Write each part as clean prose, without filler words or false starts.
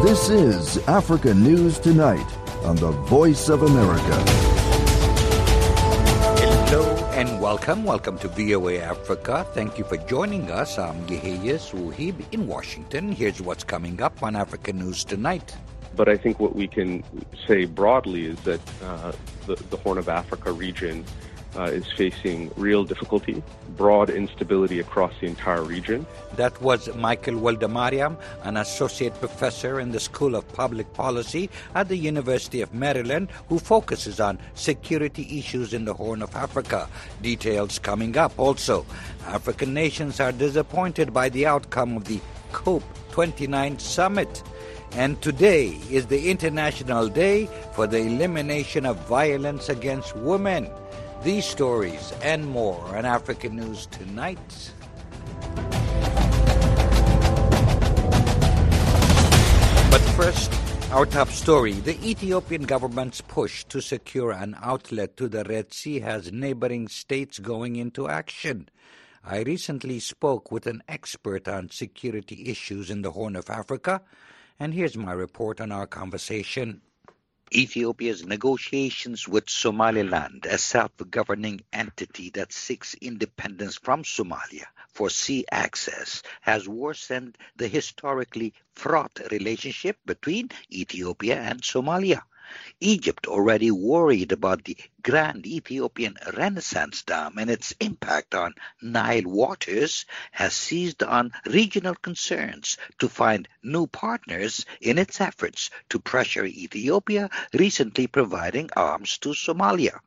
This is Africa News Tonight on the Voice of America. Hello and welcome. Welcome to VOA Africa. Thank you for joining us. I'm Yehia Suhib in Washington. Here's what's coming up on Africa News Tonight. But I think what we can say broadly is that the Horn of Africa region is facing real difficulty, broad instability across the entire region. That was Michael Waldemariam, an associate professor in the School of Public Policy at the University of Maryland, who focuses on security issues in the Horn of Africa. Details coming up also. African nations are disappointed by the outcome of the COP29 summit. And today is the International Day for the Elimination of Violence Against Women. These stories and more on African News Tonight. But first, our top story. The Ethiopian government's push to secure an outlet to the Red Sea has neighboring states going into action. I recently spoke with an expert on security issues in the Horn of Africa, and here's my report on our conversation. Ethiopia's negotiations with Somaliland, a self-governing entity that seeks independence from Somalia for sea access, has worsened the historically fraught relationship between Ethiopia and Somalia. Egypt, already worried about the Grand Ethiopian Renaissance Dam and its impact on Nile waters, has seized on regional concerns to find new partners in its efforts to pressure Ethiopia, recently providing arms to Somalia.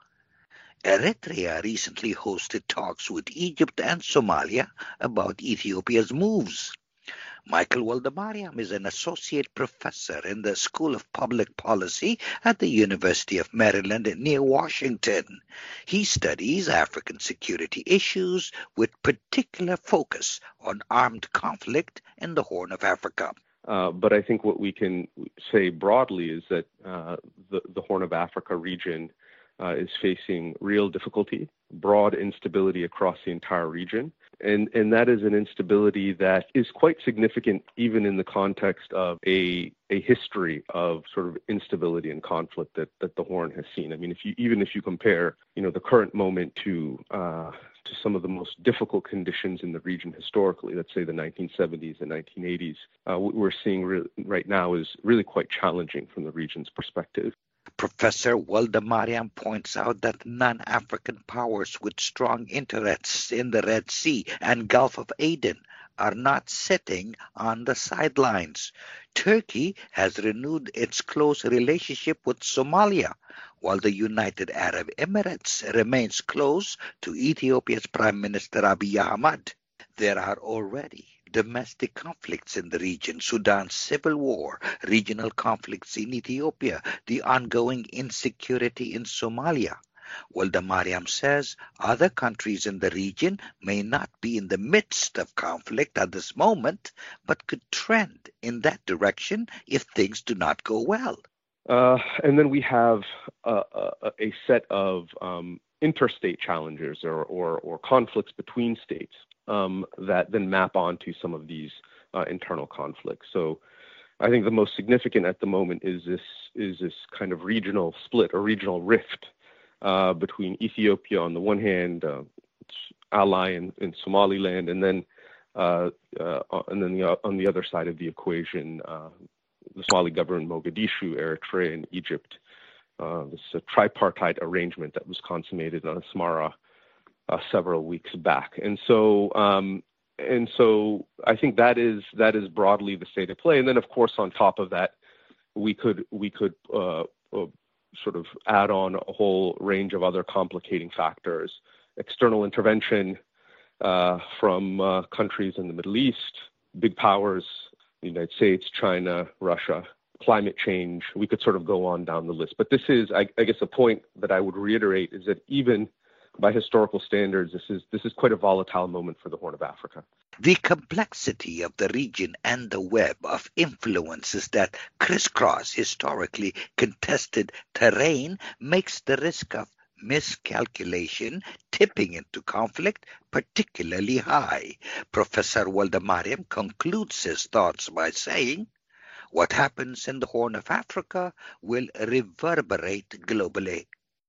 Eritrea recently hosted talks with Egypt and Somalia about Ethiopia's moves. Michael Waldemariam is an associate professor in the School of Public Policy at the University of Maryland near Washington. He studies African security issues with particular focus on armed conflict in the Horn of Africa. But I think what we can say broadly is that the Horn of Africa region is facing real difficulty, broad instability across the entire region. And that is an instability that is quite significant even in the context of a history of sort of instability and conflict that the Horn has seen. I mean, if you compare, the current moment to some of the most difficult conditions in the region historically, let's say the 1970s and 1980s, what we're seeing right now is really quite challenging from the region's perspective. Professor Waldemariam points out that non-African powers with strong interests in the Red Sea and Gulf of Aden are not sitting on the sidelines. Turkey has renewed its close relationship with Somalia, while the United Arab Emirates remains close to Ethiopia's Prime Minister Abiy Ahmed. There are already domestic conflicts in the region, Sudan's civil war, regional conflicts in Ethiopia, the ongoing insecurity in Somalia. Waldemariam says other countries in the region may not be in the midst of conflict at this moment, but could trend in that direction if things do not go well. And then we have a set of interstate challenges or conflicts between states that then map onto some of these internal conflicts. So I think the most significant at the moment is this kind of regional split or regional rift between Ethiopia on the one hand, its ally in Somaliland, and then on the other side of the equation, the Somali government, Mogadishu, Eritrea, and Egypt. This is a tripartite arrangement that was consummated on Asmara several weeks back, and so I think that is broadly the state of play. And then, of course, on top of that, we could sort of add on a whole range of other complicating factors: external intervention from countries in the Middle East, big powers, the United States, China, Russia, climate change. We could sort of go on down the list. But this is, I guess, a point that I would reiterate is that even by historical standards, this is quite a volatile moment for the Horn of Africa. The complexity of the region and the web of influences that crisscross historically contested terrain makes the risk of miscalculation tipping into conflict particularly high. Professor Waldemariam concludes his thoughts by saying, What happens in the Horn of Africa will reverberate globally.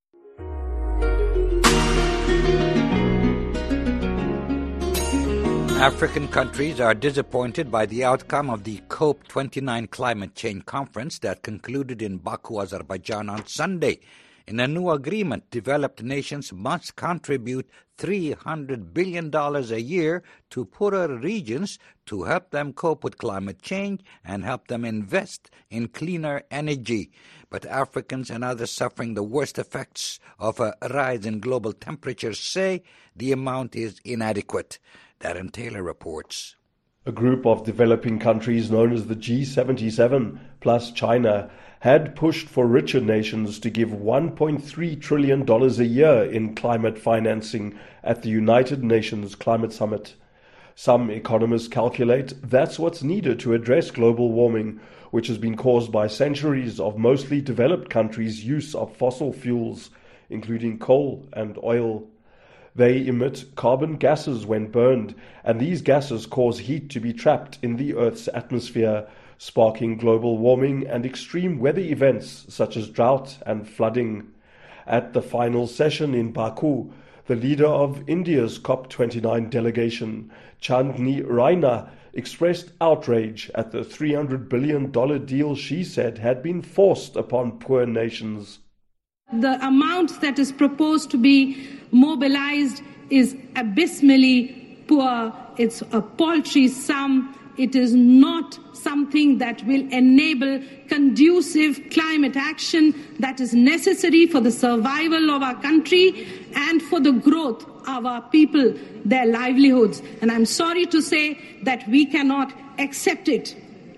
African countries are disappointed by the outcome of the COP29 climate change conference that concluded in Baku, Azerbaijan on Sunday. In a new agreement, developed nations must contribute $300 billion a year to poorer regions to help them cope with climate change and help them invest in cleaner energy. But Africans and others suffering the worst effects of a rise in global temperatures say the amount is inadequate. Darren Taylor reports. A group of developing countries known as the G77 plus China had pushed for richer nations to give $1.3 trillion a year in climate financing at the United Nations Climate Summit. Some economists calculate that's what's needed to address global warming, which has been caused by centuries of mostly developed countries' use of fossil fuels, including coal and oil. They emit carbon gases when burned, and these gases cause heat to be trapped in the Earth's atmosphere, sparking global warming and extreme weather events such as drought and flooding. At the final session in Baku, the leader of India's COP29 delegation, Chandni Raina, expressed outrage at the $300 billion deal she said had been forced upon poor nations. The amount that is proposed to be mobilized is abysmally poor. It's a paltry sum. It is not something that will enable conducive climate action that is necessary for the survival of our country and for the growth of our people, their livelihoods. And I'm sorry to say that we cannot accept it.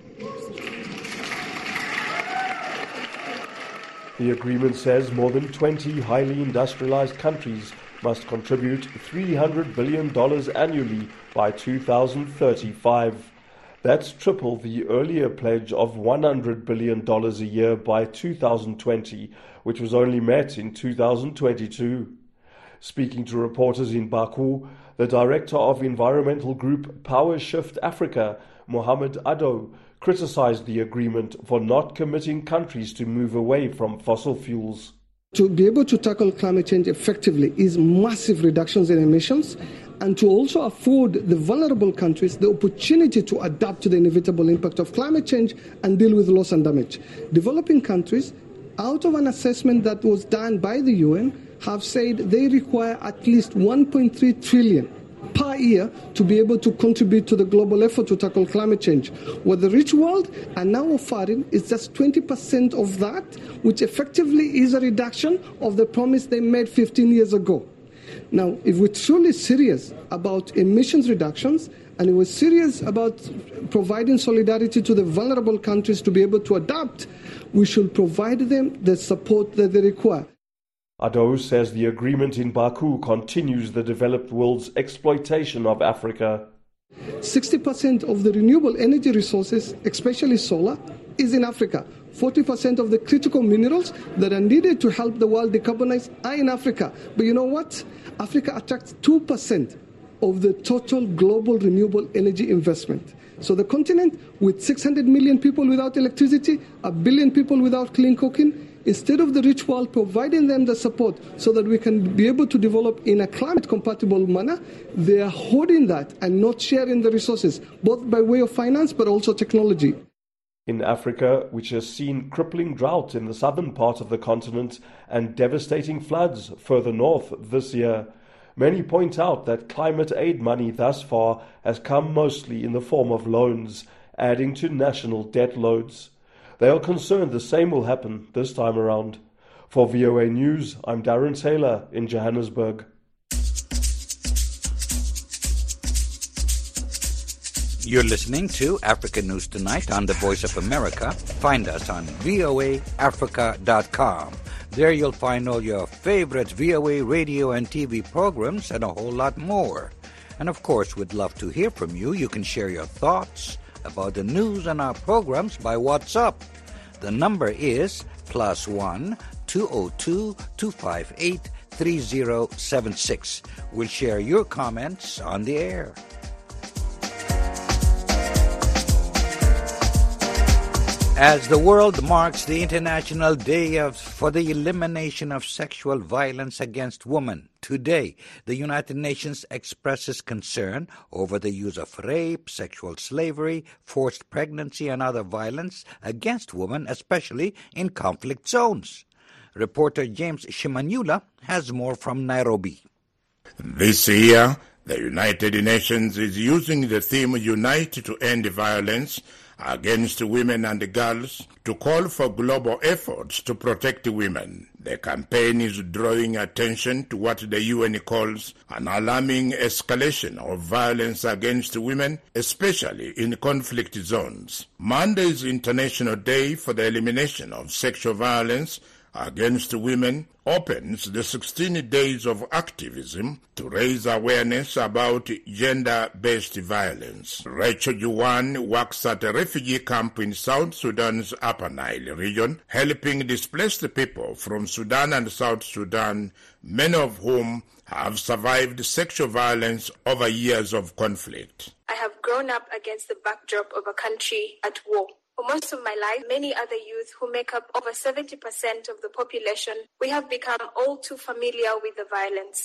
The agreement says more than 20 highly industrialized countries must contribute $300 billion annually by 2035. That's triple the earlier pledge of $100 billion a year by 2020, which was only met in 2022. Speaking to reporters in Baku, the director of environmental group Power Shift Africa, Mohamed Ado, criticized the agreement for not committing countries to move away from fossil fuels. To be able to tackle climate change effectively is massive reductions in emissions, and to also afford the vulnerable countries the opportunity to adapt to the inevitable impact of climate change and deal with loss and damage. Developing countries, out of an assessment that was done by the UN, have said they require at least 1.3 trillion per year to be able to contribute to the global effort to tackle climate change. What the rich world are now offering is just 20% of that, which effectively is a reduction of the promise they made 15 years ago. Now, if we're truly serious about emissions reductions, and if we're serious about providing solidarity to the vulnerable countries to be able to adapt, we should provide them the support that they require. Ado says the agreement in Baku continues the developed world's exploitation of Africa. 60% of the renewable energy resources, especially solar, is in Africa. 40% of the critical minerals that are needed to help the world decarbonize are in Africa. But you know what? Africa attracts 2% of the total global renewable energy investment. So the continent, with 600 million people without electricity, 1 billion people without clean cooking, instead of the rich world providing them the support so that we can be able to develop in a climate-compatible manner, they are hoarding that and not sharing the resources, both by way of finance but also technology. In Africa, which has seen crippling drought in the southern part of the continent and devastating floods further north this year, many point out that climate aid money thus far has come mostly in the form of loans, adding to national debt loads. They are concerned the same will happen this time around. For VOA News, I'm Darren Taylor in Johannesburg. You're listening to Africa News Tonight on the Voice of America. Find us on voaafrica.com. There you'll find all your favorite VOA radio and TV programs and a whole lot more. And of course, we'd love to hear from you. You can share your thoughts about the news and our programs by WhatsApp. The number is +1 202 258 3076. We'll share your comments on the air. As the world marks the International Day for the Elimination of Sexual Violence Against Women, today the United Nations expresses concern over the use of rape, sexual slavery, forced pregnancy, and other violence against women, especially in conflict zones. Reporter James Shimanyula has more from Nairobi. This year, the United Nations is using the theme Unite to End Violence Against Women and Girls to call for global efforts to protect women. The campaign is drawing attention to what the UN calls an alarming escalation of violence against women, especially in conflict zones. Monday's International Day for the Elimination of Sexual Violence Against Women opens the 16 days of activism to raise awareness about gender-based violence. Rachel Juwan works at a refugee camp in South Sudan's Upper Nile region, helping displaced people from Sudan and South Sudan, many of whom have survived sexual violence over years of conflict. I have grown up against the backdrop of a country at war. For most of my life, many other youth who make up over 70% of the population, we have become all too familiar with the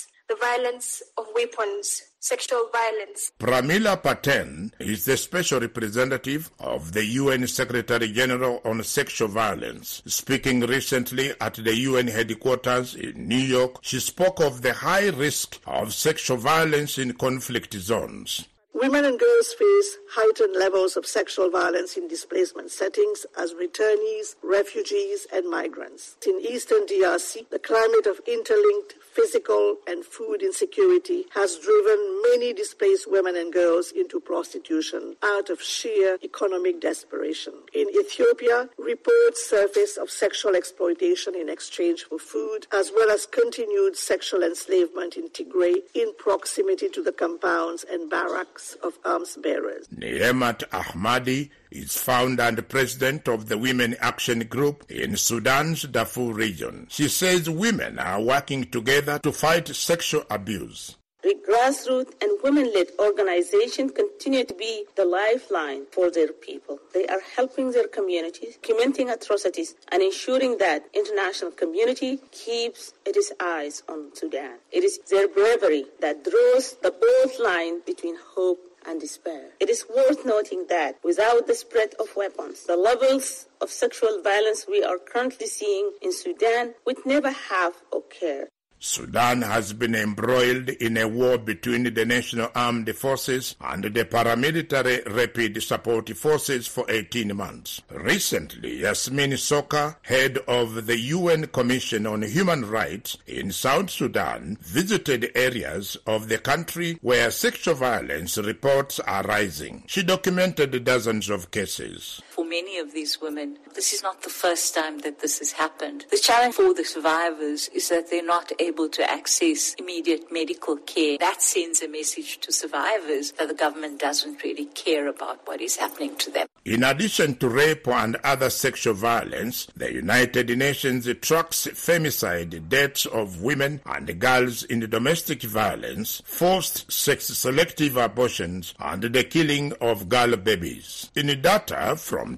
violence of weapons, sexual violence. Pramila Paten is the special representative of the UN Secretary General on Sexual Violence. Speaking recently at the UN headquarters in New York, she spoke of the high risk of sexual violence in conflict zones. Women and girls face heightened levels of sexual violence in displacement settings as returnees, refugees, and migrants. In eastern DRC, the climate of interlinked physical and food insecurity has driven many displaced women and girls into prostitution out of sheer economic desperation. In Ethiopia, reports surface of sexual exploitation in exchange for food, as well as continued sexual enslavement in Tigray in proximity to the compounds and barracks of arms bearers. Neemat Ahmadi is founder and president of the Women Action Group in Sudan's Darfur region. She says women are working together to fight sexual abuse. The grassroots and women-led organizations continue to be the lifeline for their people. They are helping their communities, documenting atrocities, and ensuring that international community keeps its eyes on Sudan. It is their bravery that draws the bold line between hope and despair. It is worth noting that without the spread of weapons, the levels of sexual violence we are currently seeing in Sudan would never have occurred. Sudan has been embroiled in a war between the National Armed Forces and the paramilitary Rapid Support Forces for 18 months. Recently, Yasmin Soka, head of the UN Commission on Human Rights in South Sudan, visited areas of the country where sexual violence reports are rising. She documented dozens of cases. For many of these women, this is not the first time that this has happened. The challenge for the survivors is that they're not able to access immediate medical care. That sends a message to survivors that the government doesn't really care about what is happening to them. In addition to rape and other sexual violence, the United Nations tracks femicide, deaths of women and girls in domestic violence, forced sex-selective abortions, and the killing of girl babies. In data from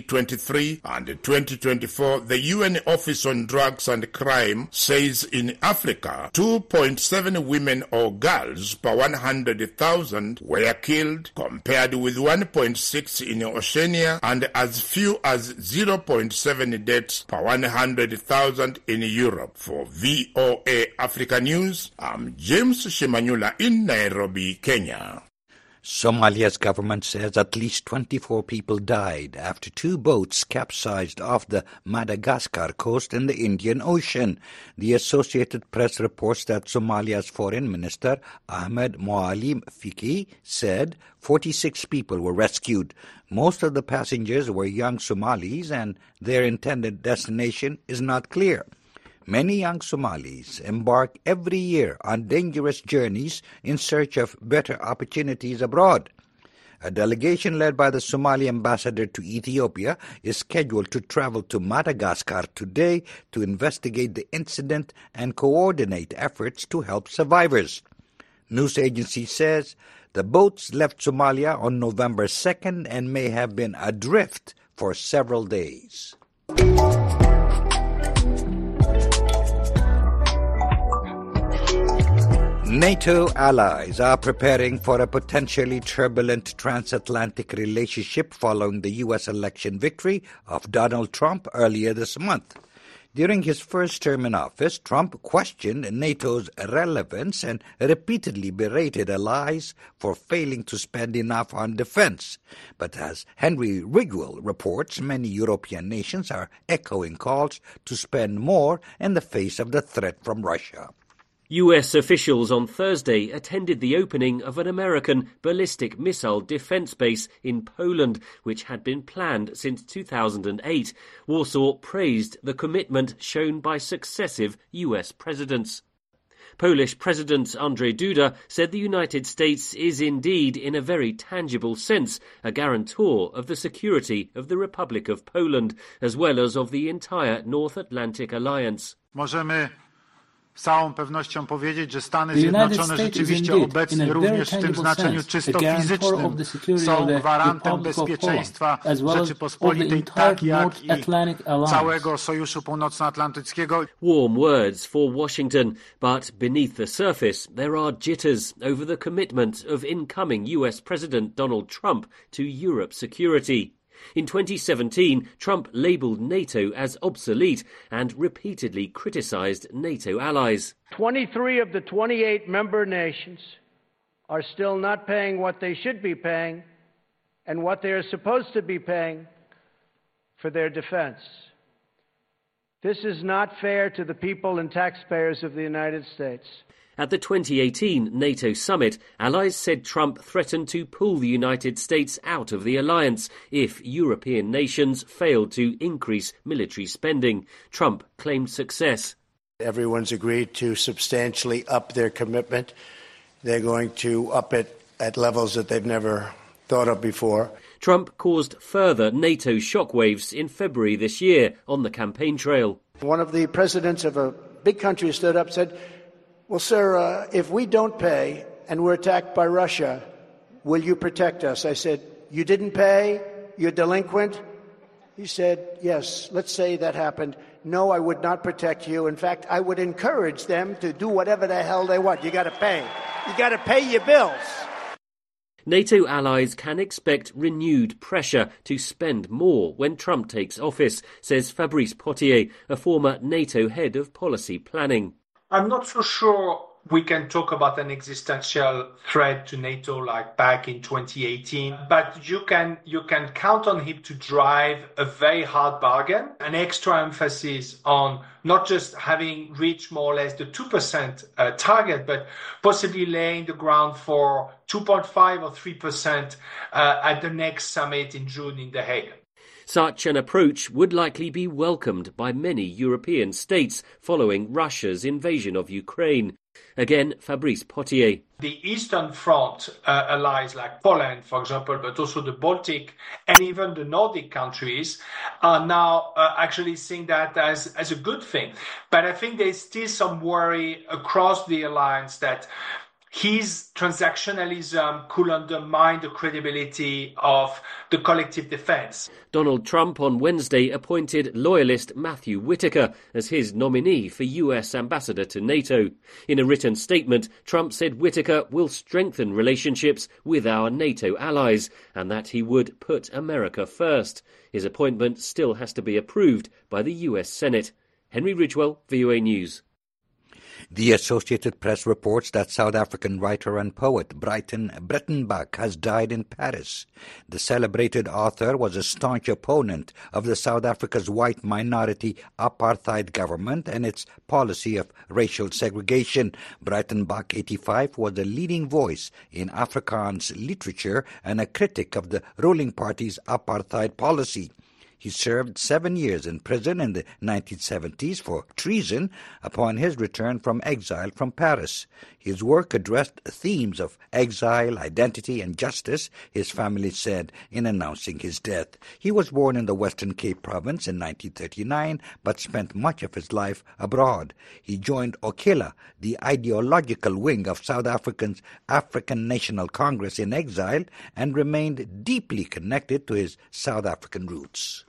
2023 and 2024, the UN Office on Drugs and Crime says in Africa, 2.7 women or girls per 100,000 were killed, compared with 1.6 in Oceania and as few as 0.7 deaths per 100,000 in Europe. For VOA Africa News, I'm James Shimanyula in Nairobi, Kenya. Somalia's government says at least 24 people died after two boats capsized off the Madagascar coast in the Indian Ocean. The Associated Press reports that Somalia's Foreign Minister Ahmed Moalim Fiki said 46 people were rescued. Most of the passengers were young Somalis and their intended destination is not clear. Many young Somalis embark every year on dangerous journeys in search of better opportunities abroad. A delegation led by the Somali ambassador to Ethiopia is scheduled to travel to Madagascar today to investigate the incident and coordinate efforts to help survivors. News agency says the boats left Somalia on November 2nd and may have been adrift for several days. NATO allies are preparing for a potentially turbulent transatlantic relationship following the U.S. election victory of Donald Trump earlier this month. During his first term in office, Trump questioned NATO's relevance and repeatedly berated allies for failing to spend enough on defense. But as Henry Ridgwell reports, many European nations are echoing calls to spend more in the face of the threat from Russia. US officials on Thursday attended the opening of an American ballistic missile defense base in Poland, which had been planned since 2008. Warsaw praised the commitment shown by successive US presidents. Polish President Andrzej Duda said the United States is indeed, in a very tangible sense, a guarantor of the security of the Republic of Poland, as well as of the entire North Atlantic Alliance. Z całą pewnością powiedzieć, że Stany Zjednoczone rzeczywiście obecnie również w tym znaczeniu czysto fizycznym są gwarantem bezpieczeństwa Rzeczypospolitej, tak jak i całego Sojuszu Północnoatlantyckiego. Warm words for Washington, but beneath the surface there are jitters over the commitment of incoming US President Donald Trump to Europe's security. In 2017, Trump labelled NATO as obsolete and repeatedly criticised NATO allies. 23 of the 28 member nations are still not paying what they should be paying and what they are supposed to be paying for their defense. This is not fair to the people and taxpayers of the United States. At the 2018 NATO summit, allies said Trump threatened to pull the United States out of the alliance if European nations failed to increase military spending. Trump claimed success. Everyone's agreed to substantially up their commitment. They're going to up it at levels that they've never thought of before. Trump caused further NATO shockwaves in February this year on the campaign trail. One of the presidents of a big country stood up and said, "Well, sir, if we don't pay and we're attacked by Russia, will you protect us?" I said, "You didn't pay? You're delinquent?" He said, "Yes, let's say that happened. No, I would not protect you. In fact, I would encourage them to do whatever the hell they want. You got to pay. You got to pay your bills." NATO allies can expect renewed pressure to spend more when Trump takes office, says Fabrice Pottier, a former NATO head of policy planning. I'm not so sure we can talk about an existential threat to NATO like back in 2018, but you can count on him to drive a very hard bargain, an extra emphasis on not just having reached more or less the 2% target, but possibly laying the ground for 2.5 or 3% at the next summit in June in The Hague. Such an approach would likely be welcomed by many European states following Russia's invasion of Ukraine. Again, Fabrice Pottier. The Eastern Front allies like Poland, for example, but also the Baltic and even the Nordic countries are now actually seeing that as a good thing. But I think there's still some worry across the alliance that his transactionalism could undermine the credibility of the collective defense. Donald Trump on Wednesday appointed loyalist Matthew Whitaker as his nominee for US ambassador to NATO. In a written statement, Trump said Whitaker will strengthen relationships with our NATO allies and that he would put America first. His appointment still has to be approved by the US Senate. Henry Ridgwell, VOA News. The Associated Press reports that South African writer and poet Buiten Breitenbach has died in Paris. The celebrated author was a staunch opponent of the South Africa's white minority apartheid government and its policy of racial segregation. Breitenbach, 85, was a leading voice in Afrikaans literature and a critic of the ruling party's apartheid policy. He served 7 years in prison in the 1970s for treason upon his return from exile from Paris. His work addressed themes of exile, identity, and justice, his family said in announcing his death. He was born in the Western Cape province in 1939, but spent much of his life abroad. He joined Okhela, the ideological wing of South Africa's African National Congress, in exile, and remained deeply connected to his South African roots.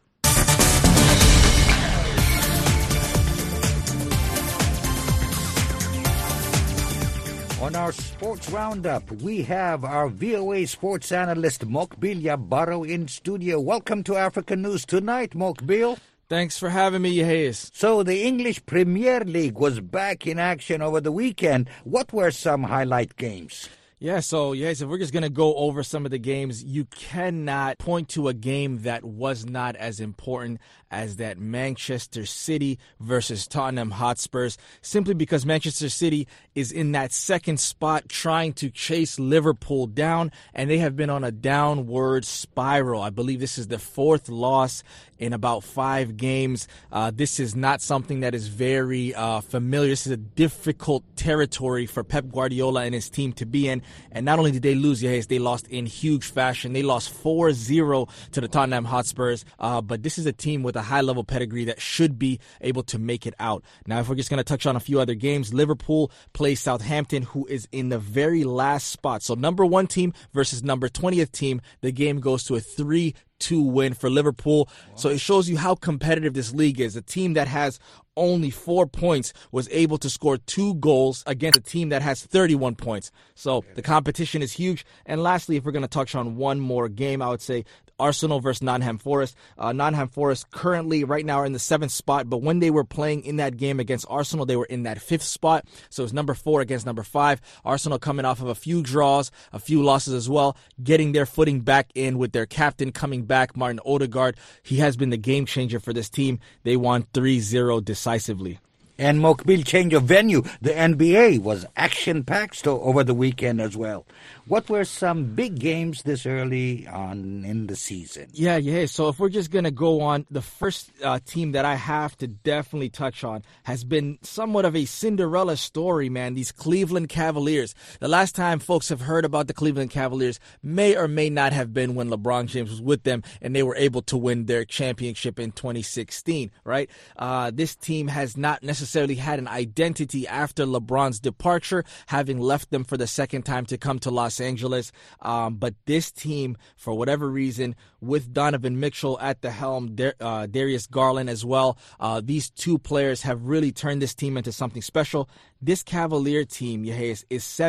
On our sports roundup, we have our VOA sports analyst Mokbil Barrow in studio. Welcome to Africa News Tonight, Mokbil. Thanks for having me, Hayes. So the English Premier League was back in action over the weekend. What were some highlight games? So if we're just going to go over some of the games, you cannot point to a game that was not as important as that Manchester City versus Tottenham Hotspurs, simply because Manchester City is in that second spot trying to chase Liverpool down, and they have been on a downward spiral. I believe this is the fourth loss in about 5 games. This is not something that is very familiar. This is a difficult territory for Pep Guardiola and his team to be in. And not only did they lose, they lost in huge fashion. They lost 4-0 to the Tottenham Hotspurs. But this is a team with a high-level pedigree that should be able to make it out. Now, if we're just going to touch on a few other games, Liverpool plays Southampton, who is in the very last spot. So number 1 team versus number 20th team. The game goes to a 3-2 win for Liverpool. Wow. So it shows you how competitive this league is. A team that has only 4 points was able to score 2 goals against a team that has 31 points. So the competition is huge. And lastly, if we're going to touch on one more game, I would say Arsenal versus Nottingham Forest. Nottingham Forest currently right now are in the 7th spot, but when they were playing in that game against Arsenal, they were in that 5th spot. So it's number 4 against number 5. Arsenal coming off of a few draws, a few losses as well, getting their footing back in with their captain coming back, Martin Odegaard. He has been the game changer for this team. They won 3-0 decisively. And Mokbil, change of venue. The NBA was action-packed over the weekend as well. What were some big games this early on in the season? Yeah. So if we're just going to go on, the first team that I have to definitely touch on has been somewhat of a Cinderella story, man. These Cleveland Cavaliers. The last time folks have heard about the Cleveland Cavaliers may or may not have been when LeBron James was with them and they were able to win their championship in 2016, right? This team has not necessarily had an identity after LeBron's departure, having left them for the second time to come to Los Angeles. But this team, for whatever reason, with Donovan Mitchell at the helm, Darius Garland as well, these two players have really turned this team into something special. This Cavalier team, is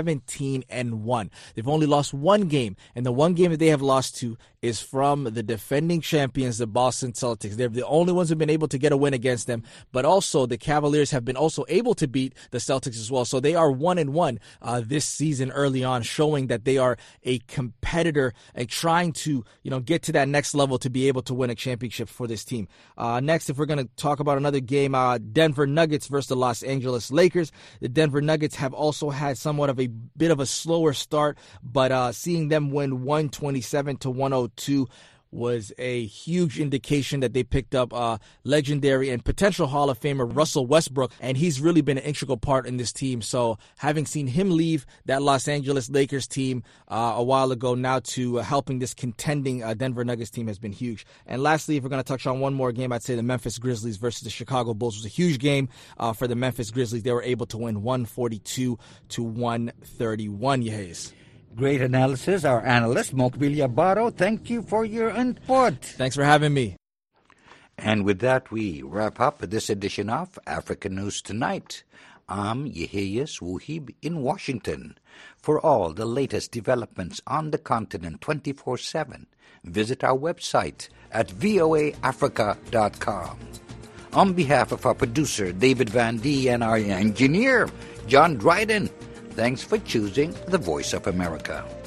17-1. They've only lost 1 game, and the 1 game that they have lost to is from the defending champions, the Boston Celtics. They're the only ones who've been able to get a win against them, but also the Cavaliers have been also able to beat the Celtics as well. So they are 1-1 this season early on, showing that they are a competitor and trying to, get to that next level to be able to win a championship for this team. Next, if we're going to talk about another game, Denver Nuggets versus the Los Angeles Lakers. The Denver Nuggets have also had somewhat of a bit of a slower start, but seeing them win 127-102 was a huge indication that they picked up legendary and potential Hall of Famer Russell Westbrook, and he's really been an integral part in this team. So having seen him leave that Los Angeles Lakers team a while ago now to helping this contending Denver Nuggets team has been huge. And lastly, if we're going to touch on one more game, I'd say the Memphis Grizzlies versus the Chicago Bulls was a huge game for the Memphis Grizzlies. They were able to win 142-131, Yehez. Great analysis. Our analyst, Mokbil Barrow, thank you for your input. Thanks for having me. And with that, we wrap up this edition of Africa News Tonight. I'm Yeheyes Wuhib in Washington. For all the latest developments on the continent 24/7, visit our website at voaafrica.com. On behalf of our producer, David Van D, and our engineer, John Dryden, thanks for choosing the Voice of America.